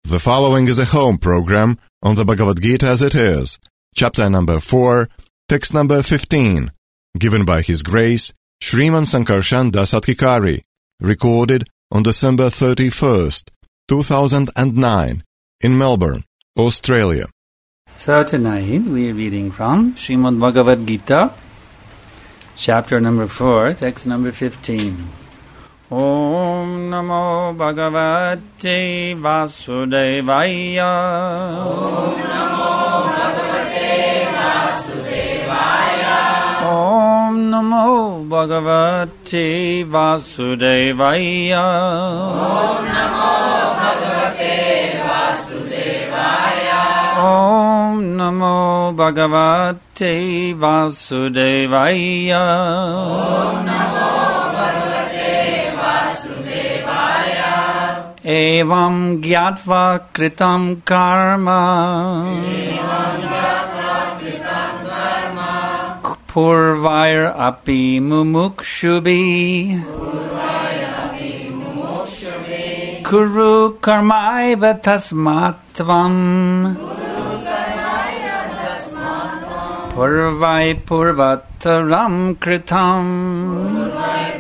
The following is a home program on the Bhagavad Gita as it is, chapter number 4, text number 15, given by His Grace Sriman Sankarshan Das Adhikari, recorded on December 31st, 2009, in Melbourne, Australia. So tonight we are reading from Srimad Bhagavad Gita, chapter number 4, text number 15. Om Namo Bhagavate Vasudevaya. Om Namo Bhagavate Vasudevaya. Om Namo Bhagavate Vasudevaya. Om Namo Bhagavate Vasudevaya. Om Namo Bhagavate Vasudevaya. Om Namo Evam gyatva kritam karma. Purvair api mumukshubhi. Kuru karmaiva tasmatvam. Purvai purvataram kritam.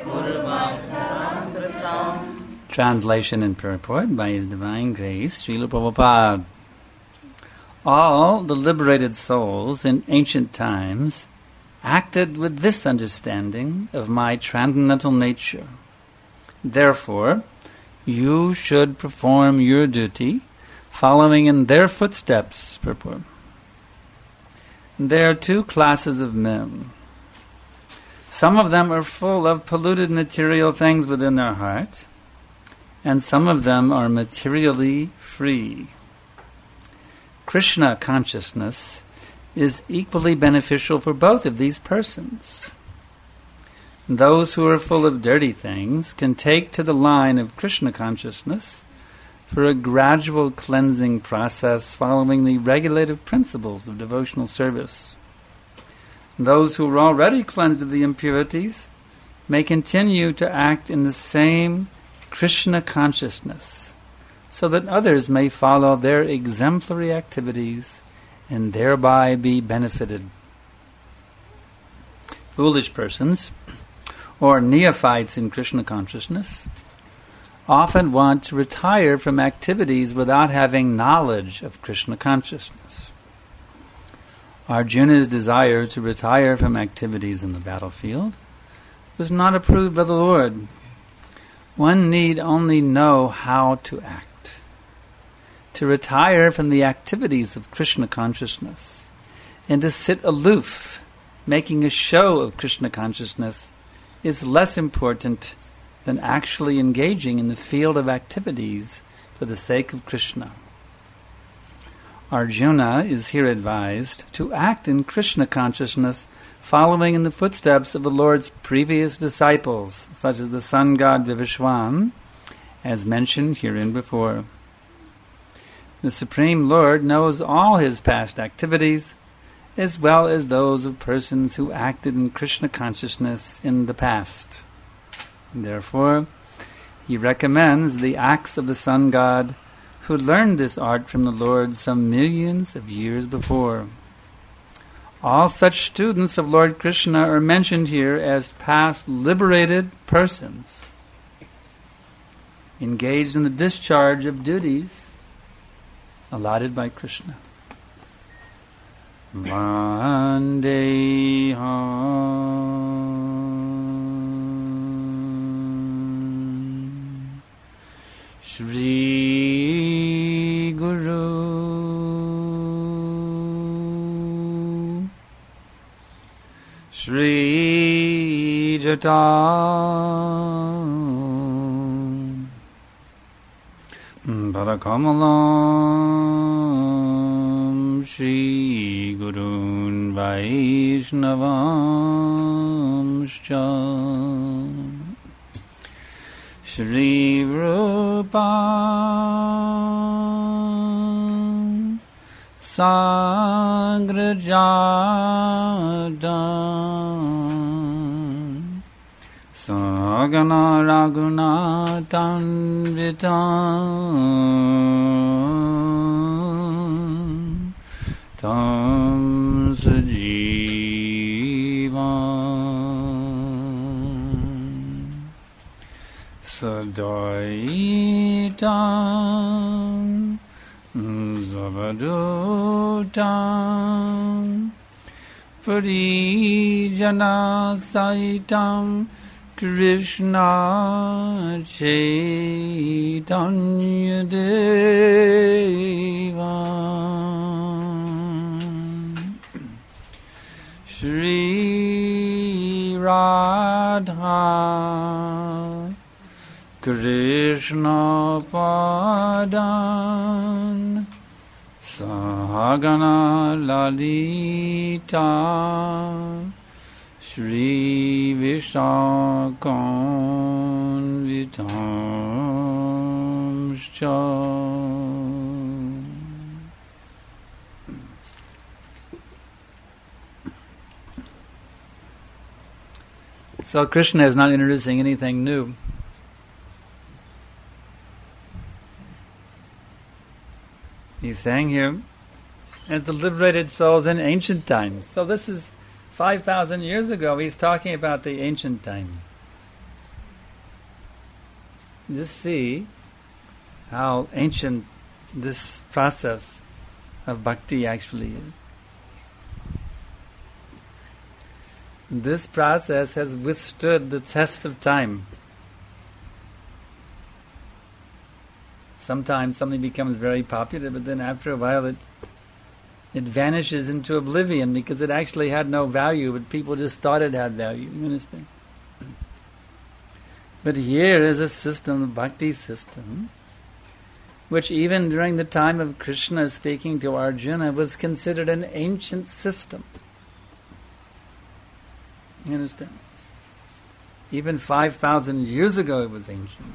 Translation and purport by His Divine Grace, Srila Prabhupada. All the liberated souls in ancient times acted with this understanding of my transcendental nature. Therefore, you should perform your duty following in their footsteps. Purport. There are two classes of men. Some of them are full of polluted material things within their heart, and some of them are materially free. Krishna consciousness is equally beneficial for both of these persons. Those who are full of dirty things can take to the line of Krishna consciousness for a gradual cleansing process following the regulative principles of devotional service. Those who are already cleansed of the impurities may continue to act in the same Krishna consciousness, so that others may follow their exemplary activities and thereby be benefited. Foolish persons, or neophytes in Krishna consciousness, often want to retire from activities without having knowledge of Krishna consciousness. Arjuna's desire to retire from activities in the battlefield was not approved by the Lord. One need only know how to act. To retire from the activities of Krishna consciousness and to sit aloof, making a show of Krishna consciousness, is less important than actually engaging in the field of activities for the sake of Krishna. Arjuna is here advised to act in Krishna consciousness following in the footsteps of the Lord's previous disciples, such as the sun god Vivishwan, as mentioned herein before. The Supreme Lord knows all His past activities, as well as those of persons who acted in Krishna consciousness in the past. Therefore, He recommends the acts of the sun god who learned this art from the Lord some millions of years before. All such students of Lord Krishna are mentioned here as past liberated persons, engaged in the discharge of duties allotted by Krishna. Vandeham Shri Guru Shri Jata Parakamalam Shri Gurun Vaishnavamscha Shri Rupa Sagrajadam Sagana Raghunatanvitam Advaitam Zavadutam Parijana Saitam Krishna Chaitanya Devam Shri Radha Krishna Padan Sahagana Lalita Shri Vishakanvitamscha. So Krishna is not introducing anything new. He's saying here, as the liberated souls in ancient times. So this is 5,000 years ago. He's talking about the ancient times. Just see how ancient this process of bhakti actually is. This process has withstood the test of time. Sometimes something becomes very popular, but then after a while it vanishes into oblivion because it actually had no value, but people just thought it had value. You understand? But here is a system, a bhakti system, which even during the time of Krishna speaking to Arjuna was considered an ancient system. You understand? Even 5,000 years ago it was ancient.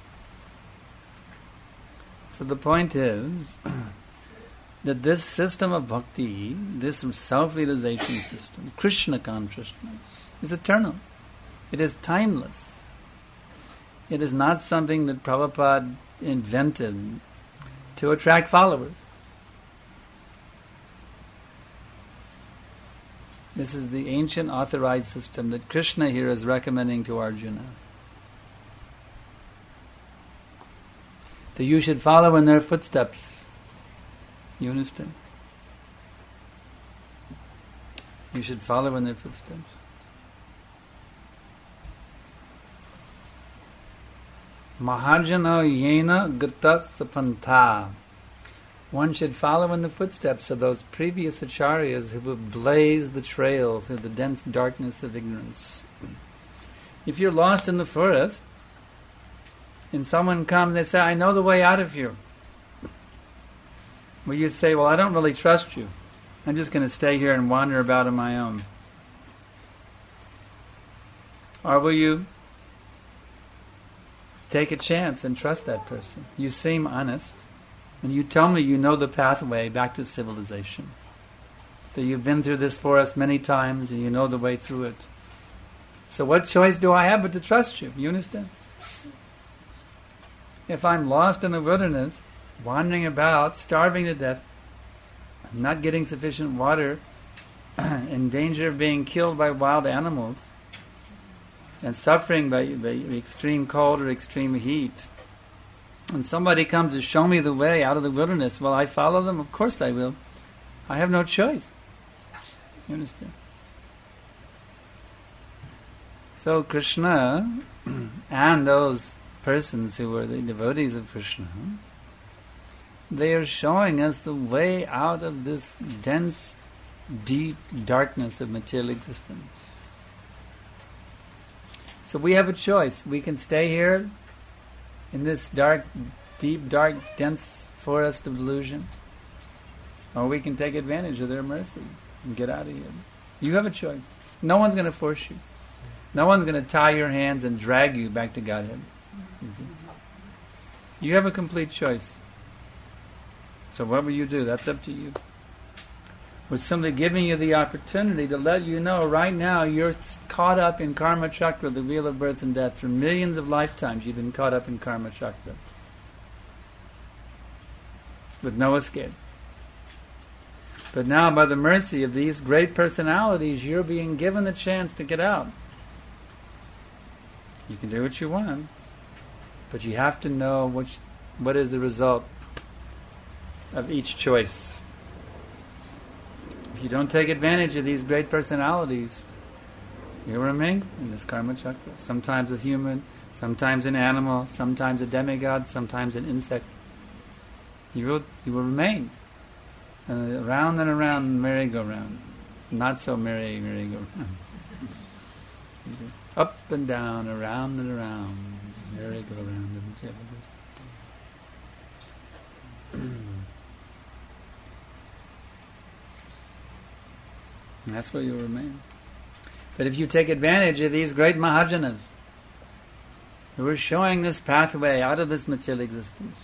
So the point is that this system of bhakti, this self-realization system, Krishna consciousness, is eternal. It is timeless. It is not something that Prabhupada invented to attract followers. This is the ancient authorized system that Krishna here is recommending to Arjuna. That you should follow in their footsteps. You understand? You should follow in their footsteps. Mahajana yena gata sapantha. One should follow in the footsteps of those previous acharyas who have blazed the trail through the dense darkness of ignorance. If you're lost in the forest, and someone comes and they say, I know the way out of here. Will you say, well, I don't really trust you. I'm just going to stay here and wander about on my own? Or will you take a chance and trust that person? You seem honest, and you tell me you know the pathway back to civilization. That you've been through this forest many times and you know the way through it. So what choice do I have but to trust you? You understand? If I'm lost in the wilderness, wandering about, starving to death, not getting sufficient water, in danger of being killed by wild animals, and suffering by extreme cold or extreme heat, and somebody comes to show me the way out of the wilderness, will I follow them? Of course I will. I have no choice. You understand? So Krishna and those persons who were the devotees of Krishna, they are showing us the way out of this dense, deep darkness of material existence. So we have a choice. We can stay here in this dark, deep, dark, dense forest of delusion, or we can take advantage of their mercy and get out of here. You have a choice. No one's going to force you. No one's going to tie your hands and drag you back to Godhead. You have a complete choice. So what will you do? That's up to you. We're simply giving you the opportunity to let you know right now you're caught up in karma chakra, the wheel of birth and death. For millions of lifetimes you've been caught up in karma chakra with no escape. But now by the mercy of these great personalities, you're being given the chance to get out. You can do what you want. But you have to know what is the result of each choice. If you don't take advantage of these great personalities, you remain in this karma chakra. Sometimes a human, sometimes an animal, sometimes a demigod, sometimes an insect. You will remain around and around, merry-go-round. Not so merry-go-round. Up and down, around and around, merry-go-round. And that's where you'll remain. But if you take advantage of these great Mahajanas who are showing this pathway out of this material existence,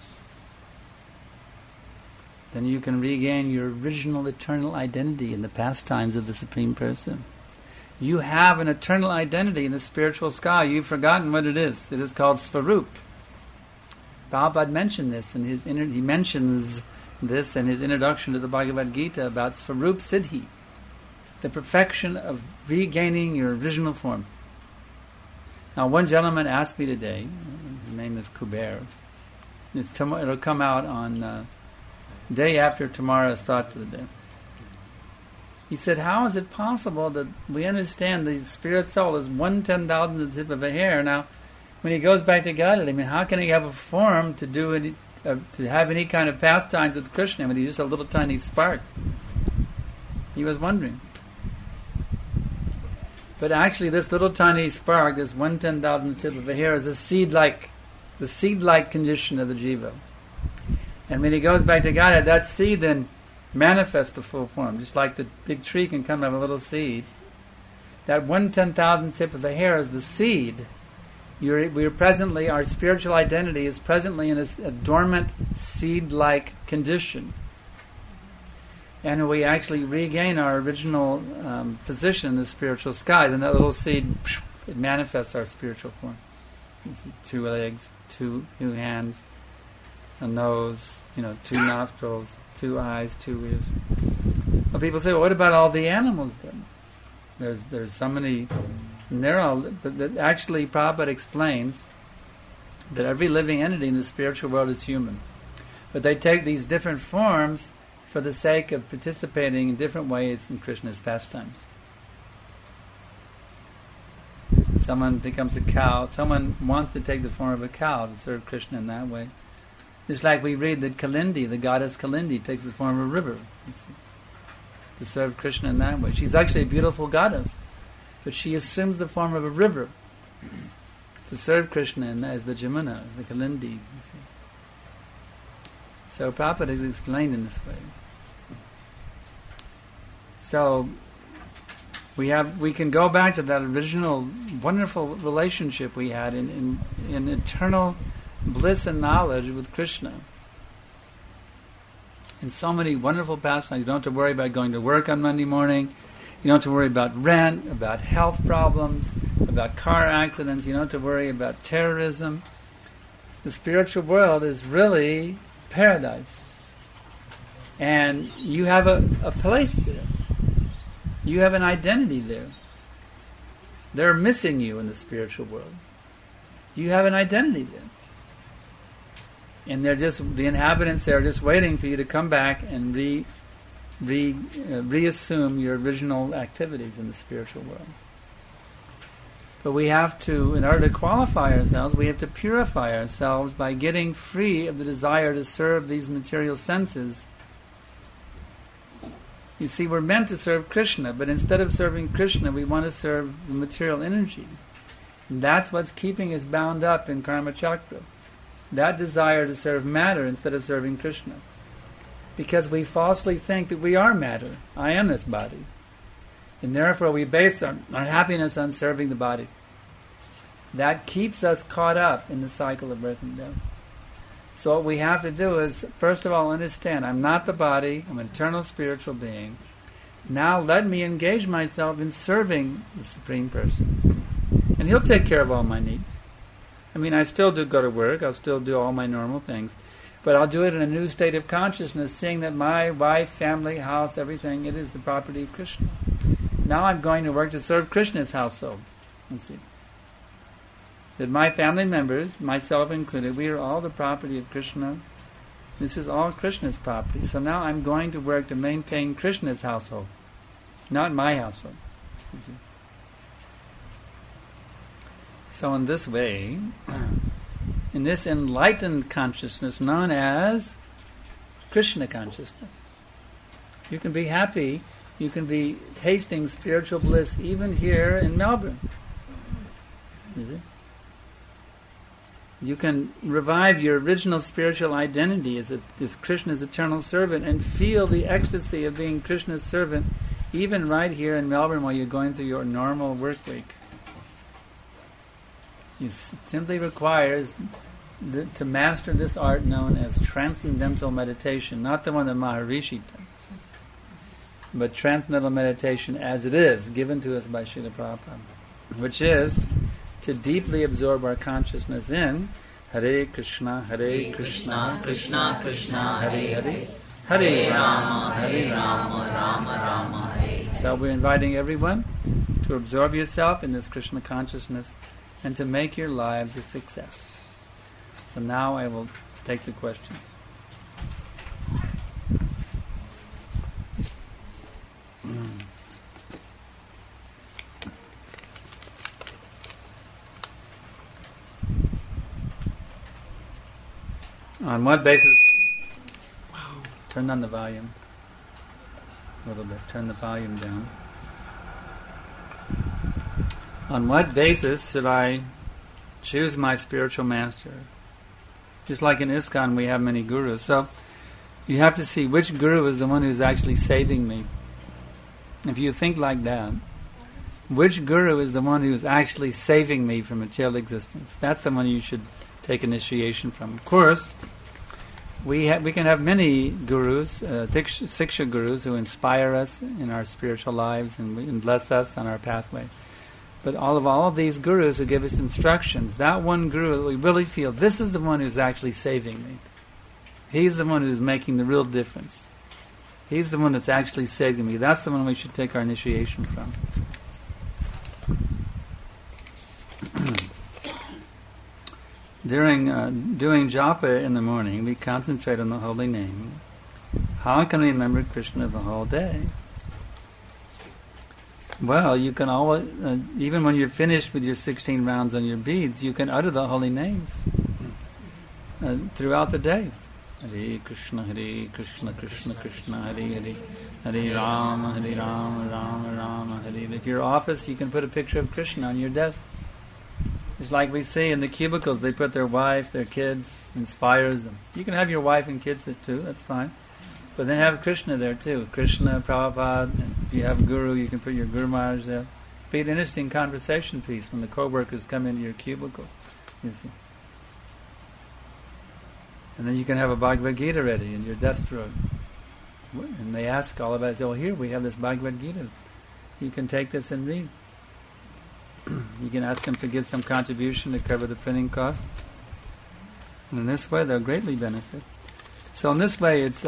then you can regain your original eternal identity in the pastimes of the Supreme Person. You have an eternal identity in the spiritual sky. You've forgotten what it is. It is called Svarup. Prabhupada mentioned this, and he mentions this in his introduction to the Bhagavad Gita about Svarup Siddhi, the perfection of regaining your original form. Now, one gentleman asked me today, his name is Kuber, it'll come out on day after tomorrow's thought for the day. He said, how is it possible that we understand the spirit soul is 1/10,000th of the tip of a hair? Now, when he goes back to Godhead, I mean, how can he have a form to do any, to have any kind of pastimes with Krishna when he's just a little tiny spark? He was wondering. But actually, this little tiny spark, this 1/10,000th tip of a hair, is the seed-like condition of the jiva. And when he goes back to Godhead, that seed then manifests the full form. Just like the big tree can come out of a little seed. That 1/10,000th tip of the hair is the seed. We're presently, our spiritual identity is presently in a dormant seed-like condition. And we actually regain our original position in the spiritual sky, then that little seed, it manifests our spiritual form. You see 2 legs, 2 hands, a nose, 2 nostrils, 2 eyes, 2 ears. Well, people say, well, what about all the animals then? There's so many, and they're all, but actually Prabhupada explains that every living entity in the spiritual world is human. But they take these different forms for the sake of participating in different ways in Krishna's pastimes. Someone becomes a cow. Someone wants to take the form of a cow to serve Krishna in that way. Just like we read that Kalindi, the goddess Kalindi, takes the form of a river, to serve Krishna in that way. She's actually a beautiful goddess, but she assumes the form of a river to serve Krishna as the Jamuna, the Kalindi. So Prabhupada is explained in this way. So we can go back to that original wonderful relationship we had in eternal bliss and knowledge with Krishna. And so many wonderful pastimes. You don't have to worry about going to work on Monday morning. You don't have to worry about rent, about health problems, about car accidents. You don't have to worry about terrorism. The spiritual world is really paradise. And you have a place there. You have an identity there. They're missing you in the spiritual world. You have an identity there. And the inhabitants there are just waiting for you to come back and reassume your original activities in the spiritual world. But we have to, in order to qualify ourselves, we have to purify ourselves by getting free of the desire to serve these material senses. You see, we're meant to serve Krishna, but instead of serving Krishna, we want to serve the material energy. And that's what's keeping us bound up in karma chakra. That desire to serve matter instead of serving Krishna. Because we falsely think that we are matter. I am this body. And therefore we base our happiness on serving the body. That keeps us caught up in the cycle of birth and death. So what we have to do is, first of all, understand, I'm not the body, I'm an eternal spiritual being. Now let me engage myself in serving the Supreme Person. And He'll take care of all my needs. I mean, I still do go to work, I'll still do all my normal things, but I'll do it in a new state of consciousness, seeing that my wife, family, house, everything, it is the property of Krishna. Now I'm going to work to serve Krishna's household. Let's see. that my family members, myself included, we are all the property of Krishna. This is all Krishna's property. So now I'm going to work to maintain Krishna's household, not my household. You see? So in this way, in this enlightened consciousness known as Krishna consciousness, you can be happy, you can be tasting spiritual bliss even here in Melbourne. You see? You can revive your original spiritual identity as Krishna's eternal servant and feel the ecstasy of being Krishna's servant even right here in Melbourne while you're going through your normal work week. It simply requires to master this art known as transcendental meditation, not the one that Maharishi did, but transcendental meditation as it is, given to us by Srila Prabhupada, which is to deeply absorb our consciousness in Hare Krishna, Krishna, Krishna Krishna, Hare Hare, Hare Rama, Rama Rama, Hare Hare. So we're inviting everyone to absorb yourself in this Krishna consciousness and to make your lives a success. So now I will take the questions. On what basis? Turn on the volume a little bit. Turn the volume down. On what basis should I choose my spiritual master? Just like in ISKCON we have many gurus. So you have to see which guru is the one who's actually saving me. If you think like that, which guru is the one who's actually saving me from material existence? That's the one you should take initiation from. Of course, we can have many gurus, Siksha gurus, who inspire us in our spiritual lives and bless us on our pathway. But all of these gurus who give us instructions, that one guru that we really feel, this is the one who's actually saving me. He's the one who's making the real difference. He's the one that's actually saving me. That's the one we should take our initiation from. During doing japa in the morning, we concentrate on the holy name. How can we remember Krishna the whole day? Well, you can always, even when you're finished with your 16 rounds on your beads, you can utter the holy names throughout the day. Hare Krishna, Krishna Krishna, Hare Hare, Hare Rama, Rama Rama, Hare Hare. If your office, you can put a picture of Krishna on your desk. It's like we see in the cubicles, they put their wife, their kids, inspires them. You can have your wife and kids too, that's fine. But then have Krishna there too. Krishna, Prabhupada, and if you have a guru, you can put your Guru Maharaj there. Be an interesting conversation piece when the co-workers come into your cubicle, you see. And then you can have a Bhagavad Gita ready in your desk drawer. And they ask all of us, oh, here we have this Bhagavad Gita. You can take this and read. You can ask them to give some contribution to cover the printing cost. And in this way, they'll greatly benefit. So in this way, it's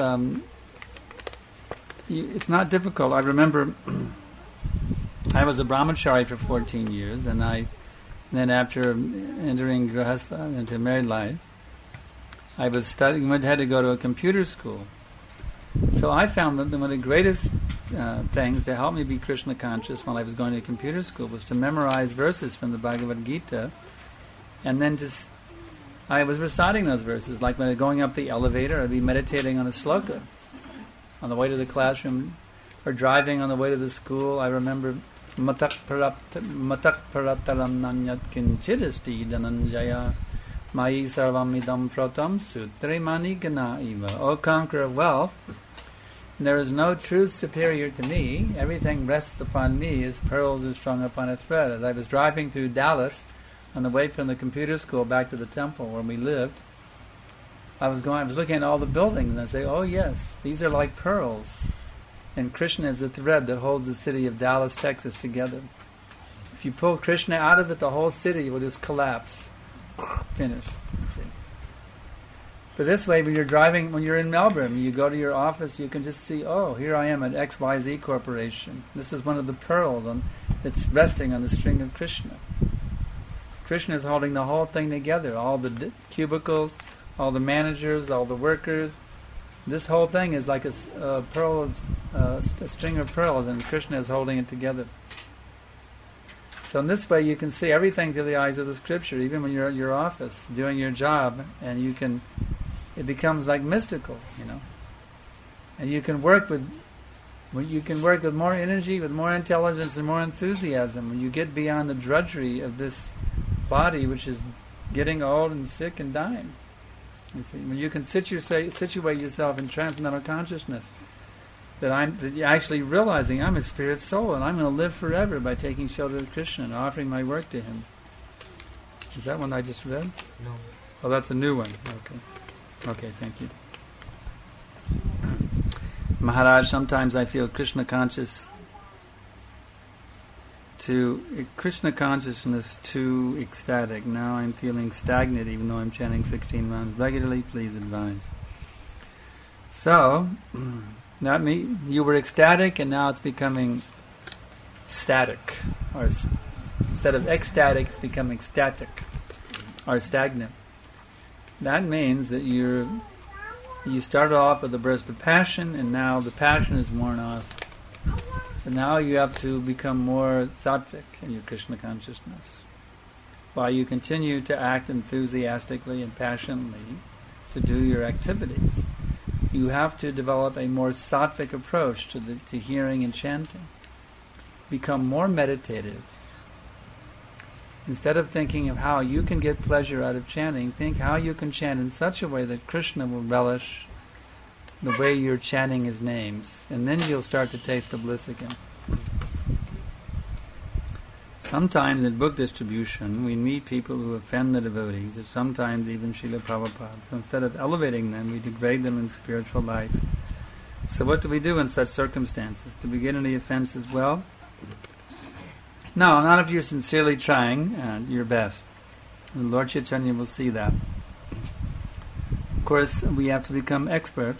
not difficult. I remember I was a brahmachari for 14 years, and then after entering grahastha into married life, I was studying. Had to go to a computer school. So I found that one of the greatest things to help me be Krishna conscious while I was going to computer school was to memorize verses from the Bhagavad Gita, and then I was reciting those verses. Like when I was going up the elevator, I'd be meditating on a sloka on the way to the classroom, or driving on the way to the school. I remember matak parataram nanyat kinchidasti dhananjaya Mayi sarvam idam pratam sutre mani gana eva. O conqueror of wealth, there is no truth superior to me. Everything rests upon me as pearls are strung upon a thread. As I was driving through Dallas on the way from the computer school back to the temple where we lived, I was looking at all the buildings, and I say, oh yes, these are like pearls. And Krishna is the thread that holds the city of Dallas, Texas together. If you pull Krishna out of it, the whole city will just collapse. Finished. See. But this way, when you're in Melbourne, you go to your office, you can just see, oh, here I am at XYZ Corporation. This is one of the pearls that's resting on the string of Krishna. Krishna is holding the whole thing together. All the cubicles, all the managers, all the workers. This whole thing is like a string of pearls, and Krishna is holding it together. So in this way, you can see everything through the eyes of the scripture, even when you're at your office doing your job, and it becomes like mystical, And you can work with more energy, with more intelligence, and more enthusiasm when you get beyond the drudgery of this body, which is getting old and sick and dying. You see, when you can situate yourself in transcendental consciousness, that you're actually realizing I'm a spirit soul and I'm going to live forever by taking shelter of Krishna and offering my work to Him. Is that one I just read? No. Oh, that's a new one. Okay, thank you. Maharaj, sometimes I feel Krishna consciousness too ecstatic. Now I'm feeling stagnant even though I'm chanting 16 rounds regularly. Please advise. So, not me. You were ecstatic and now it's becoming static. Or instead of ecstatic, it's becoming static or stagnant. That means that you started off with a burst of passion and now the passion is worn off. So now you have to become more sattvic in your Krishna consciousness. While you continue to act enthusiastically and passionately to do your activities, you have to develop a more sattvic approach to hearing and chanting. Become more meditative. Instead of thinking of how you can get pleasure out of chanting, think how you can chant in such a way that Krishna will relish the way you're chanting His names, and then you'll start to taste the bliss again. Sometimes in book distribution, we meet people who offend the devotees, or sometimes even Srila Prabhupada. So instead of elevating them, we degrade them in spiritual life. So what do we do in such circumstances? Do we get any offense as well? No, not if you're sincerely trying your best. And Lord Chaitanya will see that. Of course, we have to become expert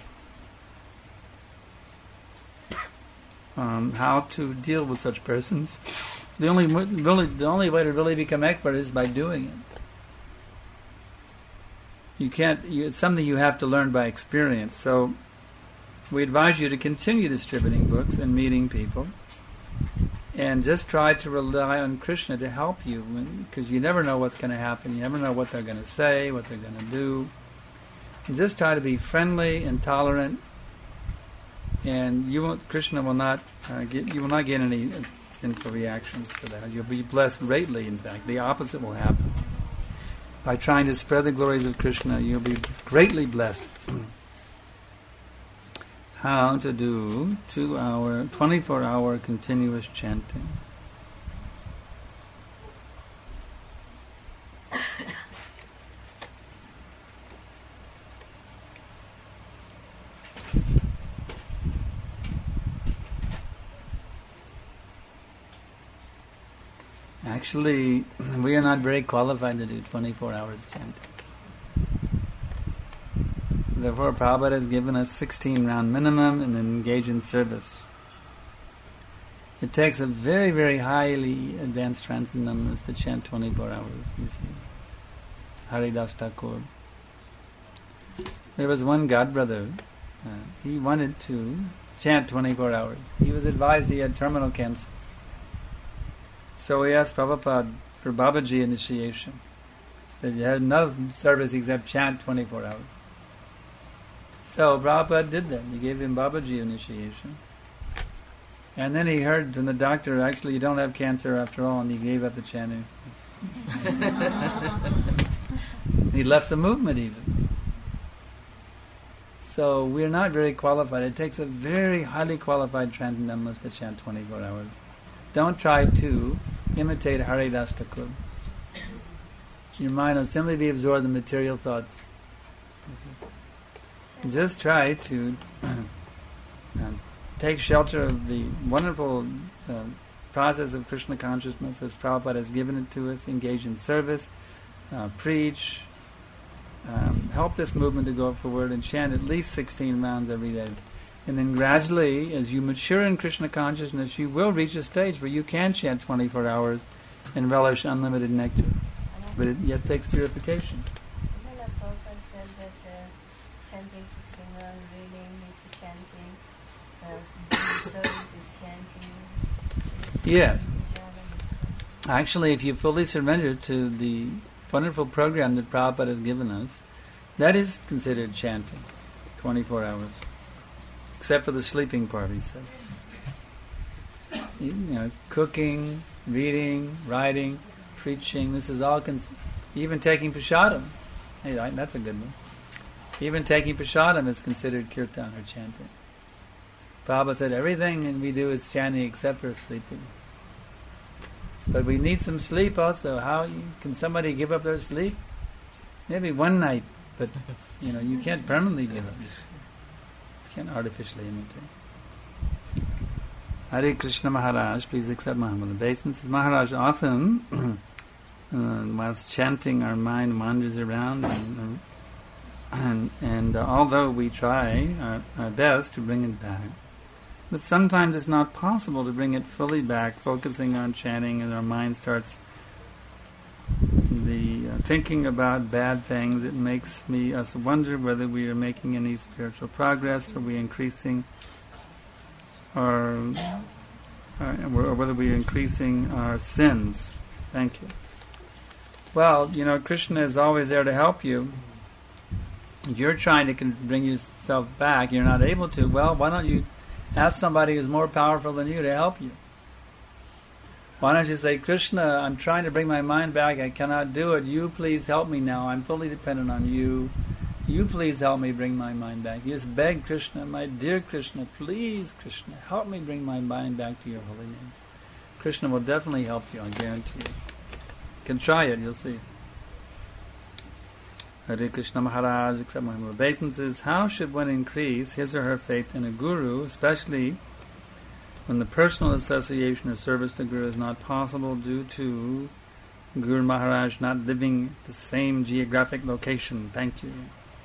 how to deal with such persons. The only way to really become expert is by doing it. It's something you have to learn by experience. So we advise you to continue distributing books and meeting people, and just try to rely on Krishna to help you, because you never know what's going to happen. You never know what they're going to say, what they're going to do. And just try to be friendly and tolerant, and Krishna will not you will not get any sinful reactions to that. You'll be blessed greatly. In fact, the opposite will happen. By trying to spread the glories of Krishna, you'll be greatly blessed. How to do 24-hour continuous chanting. Actually, we are not very qualified to do 24 hours chanting. Therefore, Prabhupada has given us 16-round minimum and then engage in service. It takes a very, very highly advanced transcendentalist to chant 24 hours, you see. Haridas Thakur. There was one godbrother, he wanted to chant 24 hours. He was advised he had terminal cancer. So he asked Prabhupada for Babaji initiation. That he had no service except chant 24 hours. So Prabhupada did that. He gave him Babaji initiation. And then he heard from the doctor, actually you don't have cancer after all, and he gave up the chanting. He left the movement even. So we're not very qualified. It takes a very highly qualified transcendentalist to chant 24 hours. Don't try to imitate Haridas Thakur. Your mind will simply be absorbed in material thoughts. Just try to take shelter of the wonderful process of Krishna consciousness as Prabhupada has given it to us, engage in service, preach, help this movement to go forward, and chant at least 16 rounds every day. And then gradually, as you mature in Krishna consciousness, you will reach a stage where you can chant 24 hours and relish unlimited nectar. but it yet takes purification. Even a Prabhupada said that chanting 16 rounds, reading is chanting, service is chanting. Yes. Actually, if you fully surrender to the wonderful program that Prabhupada has given us, that is considered chanting, 24 hours. Except for the sleeping part, he said. Cooking, reading, writing, preaching, this is all, even taking prasadam. Hey, that's a good one. Even taking prasadam is considered kirtan or chanting. Prabhupada said everything we do is chanting except for sleeping. But we need some sleep also. How can somebody give up their sleep? Maybe one night, but you can't permanently give up. You can't artificially imitate. Hare Krishna Maharaj, please accept Mahamala obeisances. Maharaj often, whilst chanting, our mind wanders around, and although we try our best to bring it back, but sometimes it's not possible to bring it fully back, focusing on chanting, and our mind starts thinking about bad things. It makes us wonder whether we are making any spiritual progress, or we increasing or whether we are increasing our sins. Thank you. Well, Krishna is always there to help you. If you're trying to bring yourself back, you're not able to, well, why don't you ask somebody who's more powerful than you to help you? Why don't you say, Krishna, I'm trying to bring my mind back, I cannot do it, you please help me now, I'm fully dependent on you. You please help me bring my mind back. You just beg Krishna, my dear Krishna, please Krishna, help me bring my mind back to your holy name. Krishna will definitely help you, I guarantee you. You can try it, you'll see. Hare Krishna Maharaj, accept my obeisances. How should one increase his or her faith in a guru, especially when the personal association or service to the guru is not possible due to Guru Maharaj not living the same geographic location? Thank you.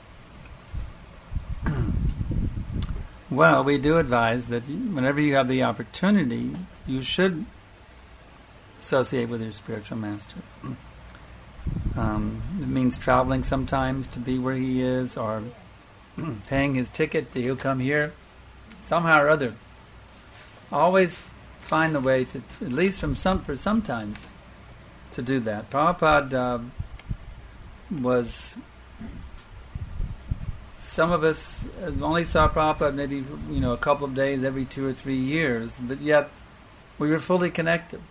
Well, we do advise that whenever you have the opportunity, you should associate with your spiritual master. It means traveling sometimes to be where he is, or paying his ticket that he'll come here, somehow or other. Always find a way to, at least for sometimes, to do that. Prabhupada some of us only saw Prabhupada maybe a couple of days every 2 or 3 years, but yet we were fully connected.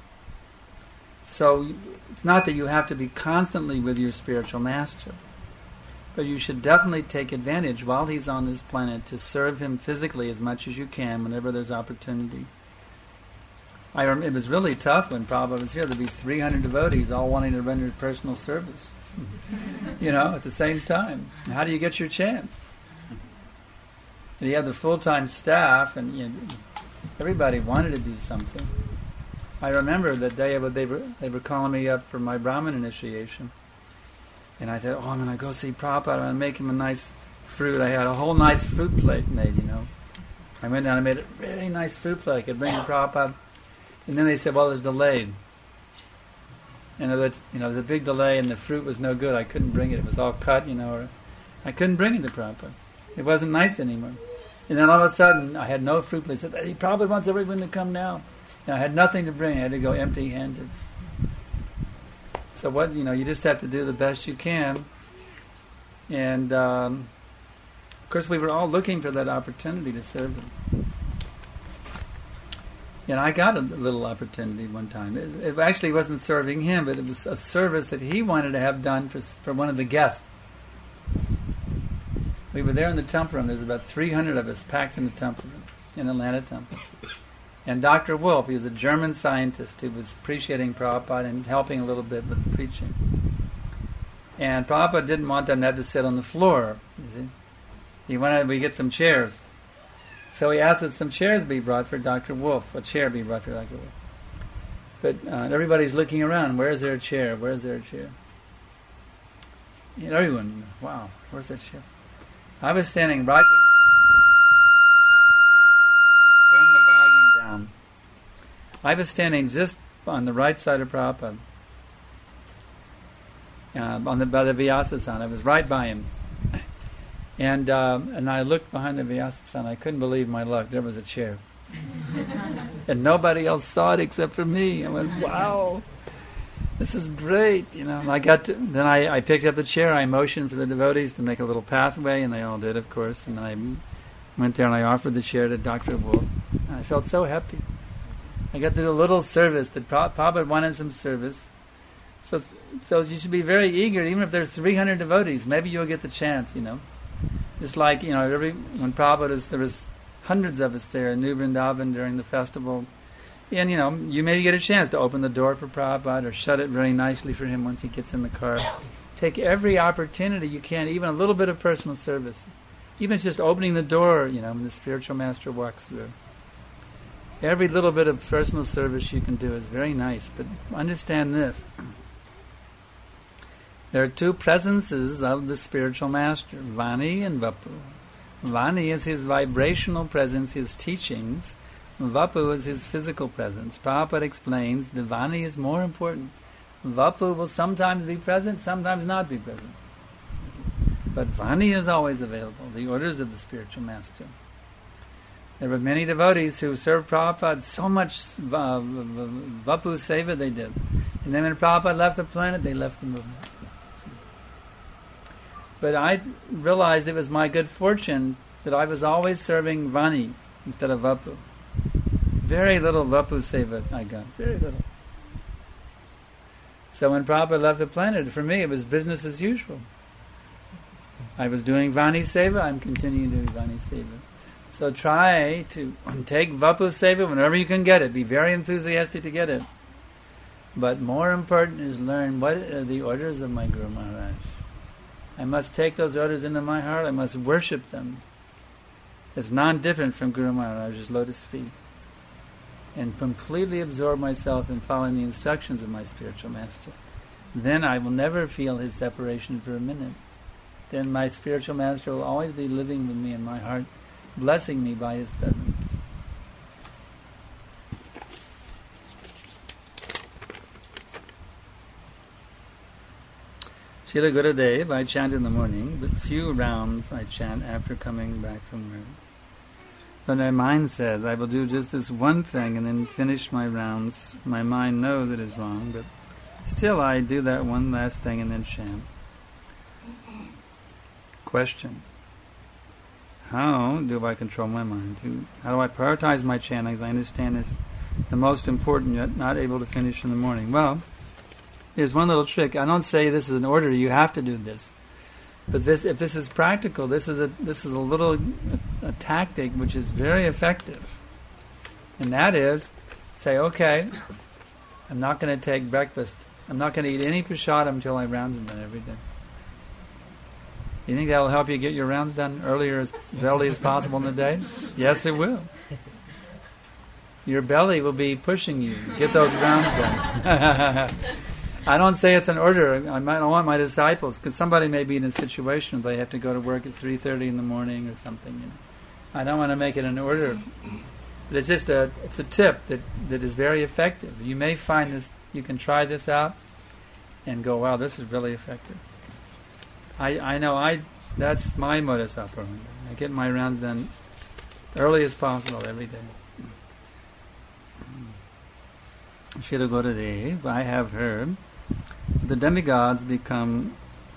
So it's not that you have to be constantly with your spiritual master, but you should definitely take advantage while he's on this planet to serve him physically as much as you can whenever there's opportunity. It was really tough when Prabhupada was here. There'd be 300 devotees all wanting to render personal service, at the same time. How do you get your chance? And he had the full-time staff, and everybody wanted to do something. I remember that day they were calling me up for my Brahmin initiation. And I thought, I'm going to go see Prabhupada. I'm going to make him a nice fruit. I had a whole nice fruit plate made, I went down and made a really nice fruit plate. I could bring to Prabhupada. And then they said, well, it's delayed. And it was a big delay, and the fruit was no good. I couldn't bring it. It was all cut, or I couldn't bring it to Prabhupada. It wasn't nice anymore. And then all of a sudden, I had no fruit plate. I said, hey, Prabhupada wants everyone to come now. And I had nothing to bring. I had to go empty-handed. So what, you just have to do the best you can. And, of course, we were all looking for that opportunity to serve him. And I got a little opportunity one time. It actually wasn't serving him, but it was a service that he wanted to have done for one of the guests. We were there in the temple room. There's about 300 of us packed in the temple room, in Atlanta Temple. And Dr. Wolf, he was a German scientist who was appreciating Prabhupada and helping a little bit with the preaching. And Prabhupada didn't want them to have to sit on the floor, you see. He wanted we get some chairs. So he asked that some chairs be brought for Dr. Wolf, a chair be brought for Dr. Wolf. But everybody's looking around, where's their chair, where's their chair? And everyone, wow, where's that chair? I was standing right... Turn the volume down. I was standing just on the right side of Prabhupada. by the Vyasa-san. I was right by him. And I looked behind the Vyasa-san. I couldn't believe my luck. There was a chair. And nobody else saw it except for me. I went, wow, this is great. And I picked up the chair. I motioned for the devotees to make a little pathway, and they all did, of course. And then I went there and I offered the chair to Dr. Wolf. And I felt so happy. I got to do a little service. That Prabhupada wanted some service. So you should be very eager, even if there's 300 devotees. Maybe you'll get the chance, Just like, when Prabhupada there was hundreds of us there in New Vrindavan during the festival. And, you maybe get a chance to open the door for Prabhupada or shut it very nicely for him once he gets in the car. Take every opportunity you can, even a little bit of personal service. Even just opening the door, when the spiritual master walks through. Every little bit of personal service you can do is very nice. But understand this. There are two presences of the spiritual master, Vani and Vapu. Vani is his vibrational presence, his teachings. Vapu is his physical presence. Prabhupada explains the Vani is more important. Vapu will sometimes be present, sometimes not be present. But Vani is always available, the orders of the spiritual master. There were many devotees who served Prabhupada so much Vapu Seva they did. And then when Prabhupada left the planet, they left the movement. But I realized it was my good fortune that I was always serving Vani instead of Vapu. Very little Vapu Seva I got, very little. So when Prabhupada left the planet, for me it was business as usual. I was doing Vani Seva, I'm continuing doing Vani Seva. So try to take Vapu Seva whenever you can get it. Be very enthusiastic to get it. But more important is learn what are the orders of my Guru Maharaj. I must take those orders into my heart. I must worship them as non-different from Guru Maharaj's lotus feet. And completely absorb myself in following the instructions of my spiritual master. Then I will never feel his separation for a minute. Then my spiritual master will always be living with me in my heart, blessing me by his presence. Srila Gurudev, I chant in the morning, but few rounds I chant after coming back from work. But my mind says, I will do just this one thing and then finish my rounds. My mind knows it is wrong, but still I do that one last thing and then chant. Question. How do I control my mind? How do I prioritize my chantings? I understand it's the most important, yet not able to finish in the morning. Well, there's one little trick. I don't say this is an order, you have to do this. But if this is practical, this is a tactic which is very effective. And that is, say, okay, I'm not going to take breakfast. I'm not going to eat any prasadam until my rounds are done every day. You think that will help you get your rounds done as early as possible in the day? Yes, it will. Your belly will be pushing you to get those rounds done. I don't say it's an order. I want my disciples, because somebody may be in a situation where they have to go to work at 3:30 in the morning or something. I don't want to make it an order. But it's just it's a tip that is very effective. You may find this, you can try this out and go, wow, this is really effective. I know that's my modus operandi. I get my rounds done early as possible every day. Srila Gurudev, I have heard the demigods become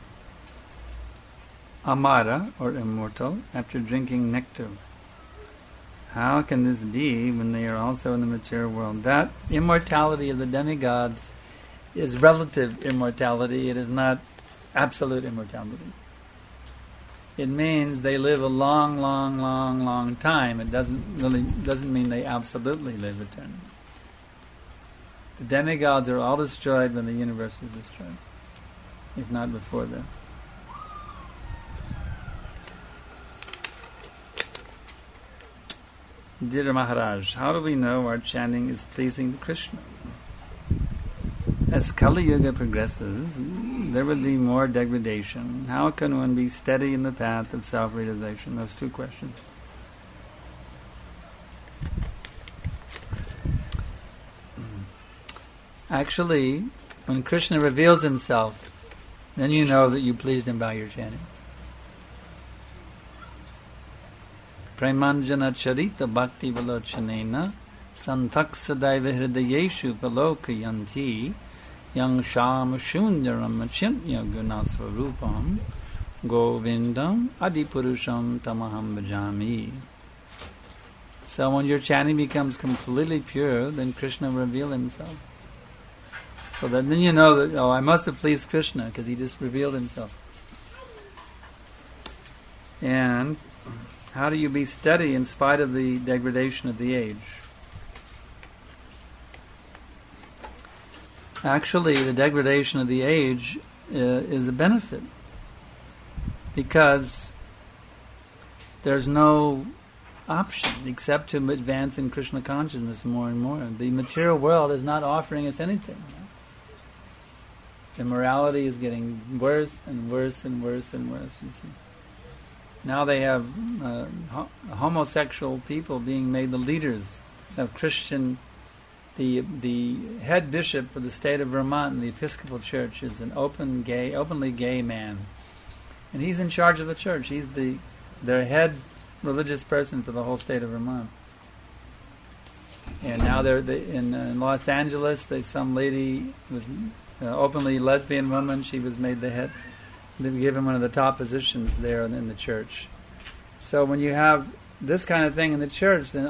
amara, or immortal, after drinking nectar. How can this be when they are also in the material world? That immortality of the demigods is relative immortality. It is not absolute immortality. It means they live a long, long, long, long time. It doesn't mean they absolutely live eternally. The demigods are all destroyed when the universe is destroyed, if not before then. Dear Maharaj, how do we know our chanting is pleasing to Krishna? As Kali Yuga progresses, there will be more degradation. How can one be steady in the path of self-realization? Those two questions. Actually, when Krishna reveals himself then you know that you pleased him by your chanting. Premanjana charita bhakti valochanena santhak sadaiva hridayeshu palokayanti yang sham shundaram achintya gunasvarupam govindam adipurusham tamaham bhajami. So when your chanting becomes completely pure, then Krishna will reveal himself. So then you know that, I must have pleased Krishna because he just revealed himself. And how do you be steady in spite of the degradation of the age? Actually, the degradation of the age is a benefit because there's no option except to advance in Krishna consciousness more and more. The material world is not offering us anything. The morality is getting worse and worse and worse and worse, you see. Now they have homosexual people being made the leaders of Christian. The head bishop for the state of Vermont in the Episcopal Church is an openly gay man, and he's in charge of the church. He's their head religious person for the whole state of Vermont. And now in Los Angeles, some lady was openly lesbian woman. She was made the head. They gave him one of the top positions there in the church. So when you have this kind of thing in the church, then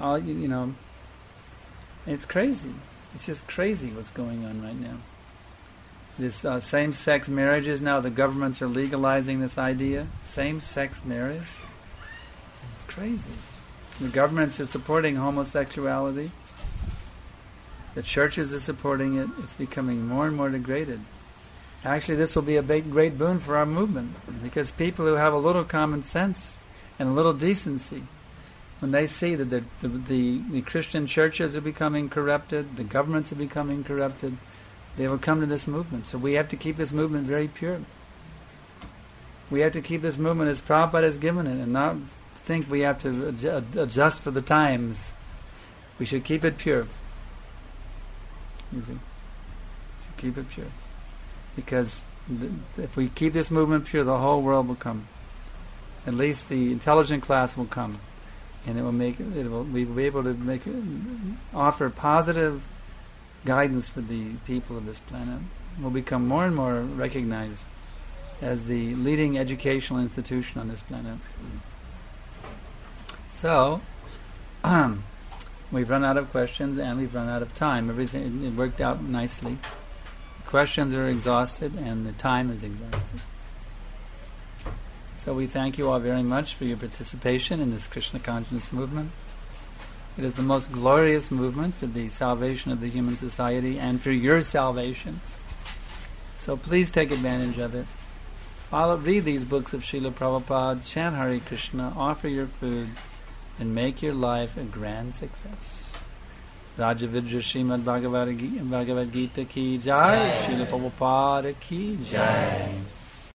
it's crazy. It's just crazy what's going on right now. This same-sex marriages now, the governments are legalizing this idea. Same-sex marriage. It's crazy. The governments are supporting homosexuality. The churches are supporting it. It's becoming more and more degraded. Actually, this will be a great boon for our movement, because people who have a little common sense and a little decency, when they see that the Christian churches are becoming corrupted, the governments are becoming corrupted, they will come to this movement. So we have to keep this movement very pure. We have to keep this movement as Prabhupada has given it, and not think we have to adjust for the times. We should keep it pure. You see? We should keep it pure. Because if we keep this movement pure, the whole world will come. At least the intelligent class will come, and we will be able to offer positive guidance for the people of this planet. We'll become more and more recognized as the leading educational institution on this planet. So, we've run out of questions and we've run out of time. Everything it worked out nicely. Questions are exhausted and the time is exhausted. So we thank you all very much for your participation in this Krishna consciousness movement. It is the most glorious movement for the salvation of the human society and for your salvation. So please take advantage of it. Read these books of Srila Prabhupada, chant Hare Krishna, offer your food, and make your life a grand success. Rajavidya Srimad Bhagavad Gita ki jai, Srila Prabhupada ki jai.